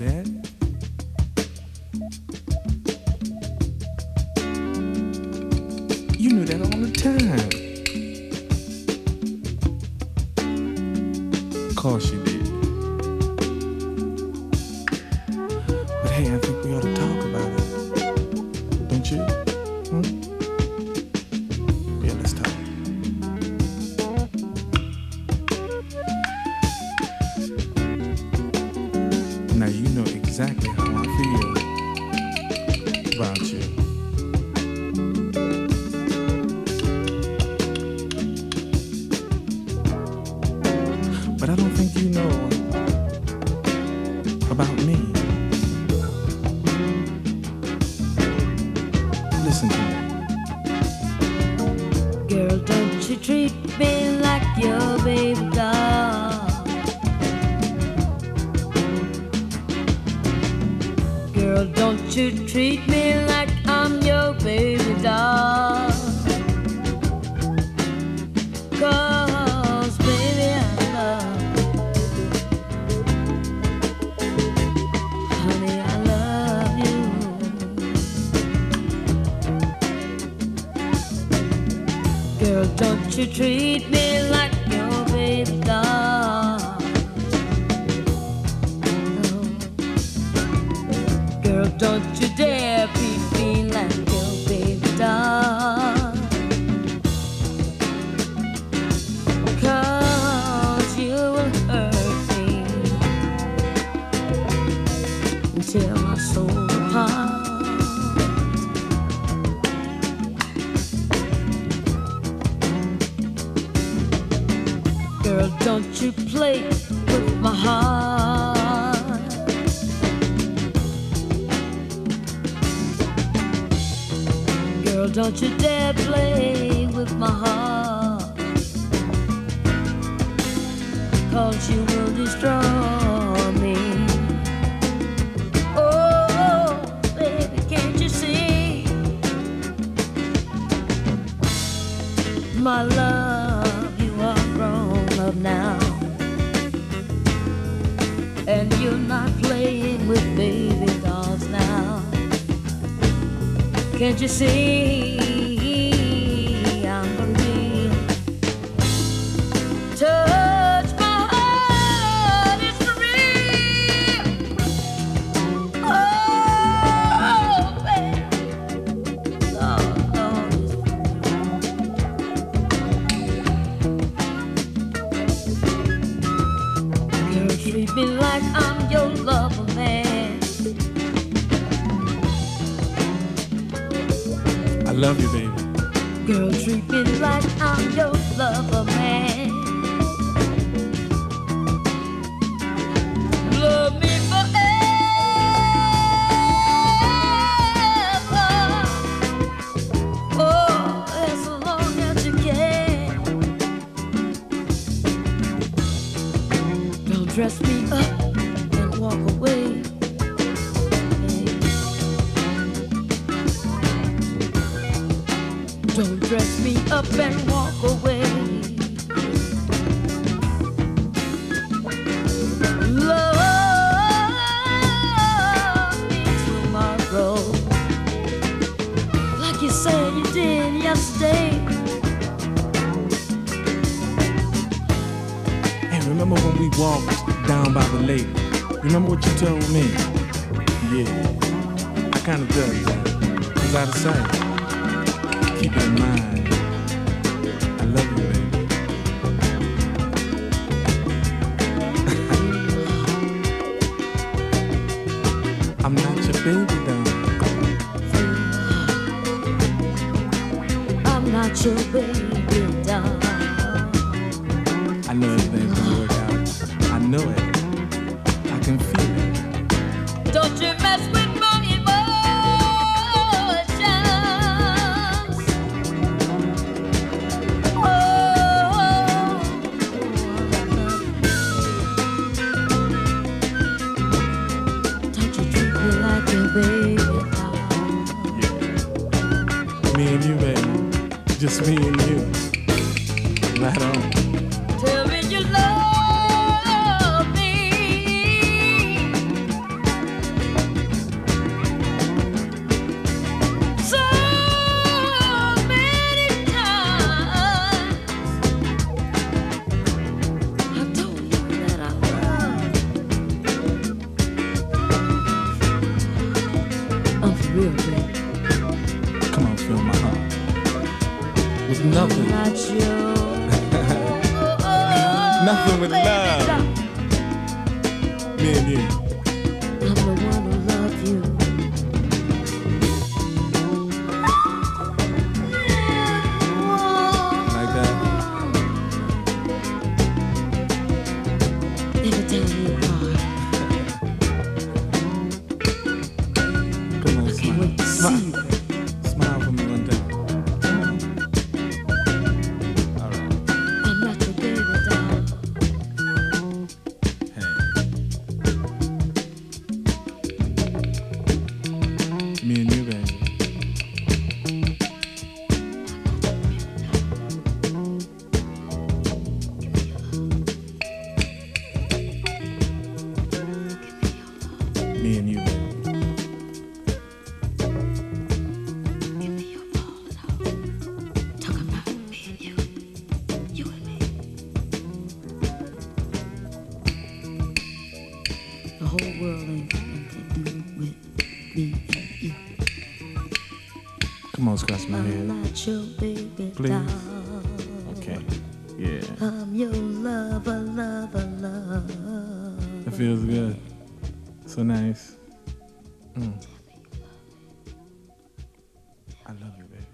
that. You knew that all the time. Of course you did. But hey, I think we ought to talk about it. Don't you? Yeah, let's talk. Now you know exactly how I feel about you. But I don't think you know about me. Listen to me. Girl, don't you treat me like your baby doll. Girl, don't you treat me like I'm your baby doll. 'Cause baby, I love you. Honey, I love you. Girl, don't you treat me like your baby doll. No. Girl, don't you dare treat me like your baby doll. 'Cause you will hurt me and tear my soul apart. Girl, don't you play with my heart. Girl, don't you dare play with my heart. 'Cause you will destroy me. Oh, baby, can't you see? My love, you are grown up now. And you're not playing with baby dolls now. Can't you see I'm gonna be touch my heart, it's for real. Oh, baby, Lord, Lord, it's girl, treat me like I'm your lover, man. I love you, baby. Girl, treat me like I'm your lover, man. Love me forever. Oh, as long as you can. Don't dress me up and walk away. Don't dress me up and walk away. Love me tomorrow, like you said you did yesterday. Hey, remember when we walked down by the lake? Remember what you told me? Yeah, I kind of dug that. Was out of sight. Keep it in mind. I love you, baby. I'm not your baby doll. I'm not your baby doll. I know everything's gonna work out. I know it. I can feel it. Don't you mess with my emotions. Oh, don't you treat me like your baby doll. Yeah. Me and you, baby. Just me and you. Right on. Tell me you love me. real, baby. Come on, fill my heart with nothing. Not you. Nothing but love. Me and you. I'm the one who love you. Like that. Every time you are, Come on, I can't wait to see you. Smile for me one time. All right. I'm not your baby doll. Hey. Me and you, baby. Me and you, baby. Give me your all and all. Talking about me and you and me. The whole world ain't got nothing to do with me and you. Come on, scratch my I'm head. not your baby Please. doll. Okay. Yeah. I'm your lover, lover, lover. It feels good. So nice. I love you, baby.